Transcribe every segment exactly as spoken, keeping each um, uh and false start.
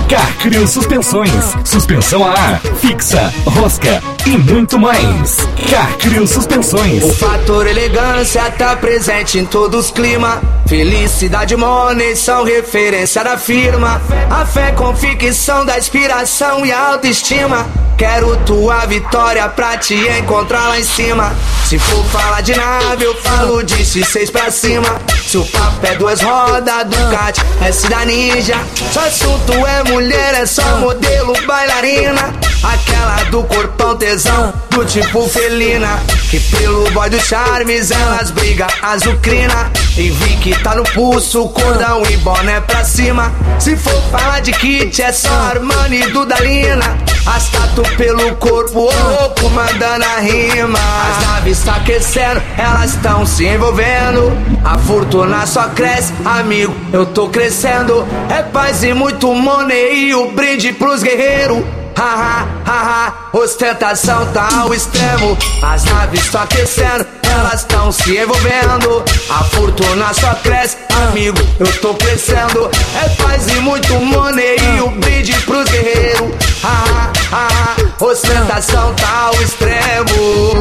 Carcrio Suspensões, suspensão a ar, fixa, rosca e muito mais. Carcrio Suspensões. O fator elegância tá presente em todos os climas. Felicidade e money são referência da firma. A fé, convicção da inspiração e autoestima. Quero tua vitória pra te encontrar lá em cima. Se for falar de nave, eu falo de X seis pra cima. Se o papo é duas rodas, Ducati, S da Ninja. Se o assunto é mulher, é só modelo, bailarina. Aquela do corpão tesão, do tipo felina. Que pelo boy dos charmes, elas brigam azucrina. E vi que tá no pulso, cordão e boné pra cima. Se for falar de kit, é só Armani e Dudalina. As tatu pelo corpo, louco, mandando a rima. As naves tá aquecendo, elas tão se envolvendo. A fortuna só cresce, amigo, eu tô crescendo. É paz e muito money e o brinde pros guerreiros. Haha, haha, ostentação tá ao extremo. As naves tão aquecendo, elas tão se envolvendo. A fortuna só cresce, amigo, eu tô crescendo. É paz e muito money e o brinde pros guerreiros. Haha, haha, ostentação tá ao extremo.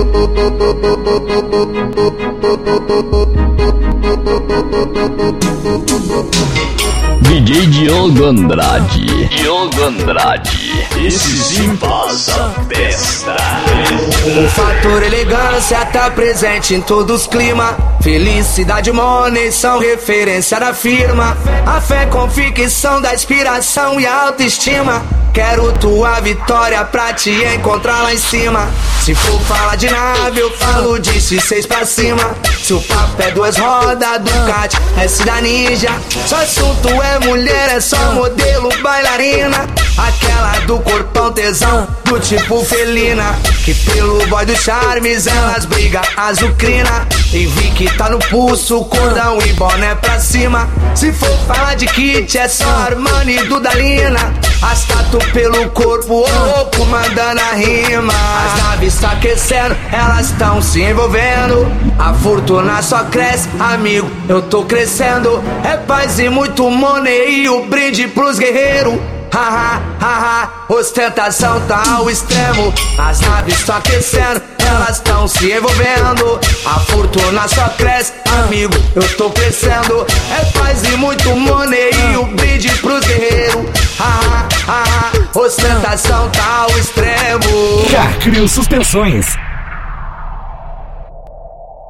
D J Diogo Andrade. Diogo Andrade. Esse sim passa festa. O fator elegância tá presente em todos os climas. Felicidade e money são referência da firma. A fé, convicção da inspiração e autoestima. Quero tua vitória pra te encontrar lá em cima. Se for falar de nave, eu falo de X seis pra cima. Se o papo é duas rodas, Ducati, S da Ninja. Se o assunto é mulher, é só modelo, bailarina. Aquela do corpão tesão, do tipo felina. Que pelo boy dos charmes, elas brigam azucrina. E vi que tá no pulso, cordão e boné pra cima. Se for falar de kit, é só Armani e Dudalina. As tatu pelo corpo, louco, mandando a rima. As naves tá aquecendo, elas tão se envolvendo. A fortuna só cresce, amigo, eu tô crescendo. É paz e muito money e o brinde pros guerreiros. Haha, haha, ostentação tá ao extremo. As naves tão aquecendo, elas tão se envolvendo. A fortuna só cresce, amigo, eu tô crescendo. É paz e muito money e o brinde pros guerreiros. Haha, haha, ostentação tá ao extremo. Carcrio Suspensões.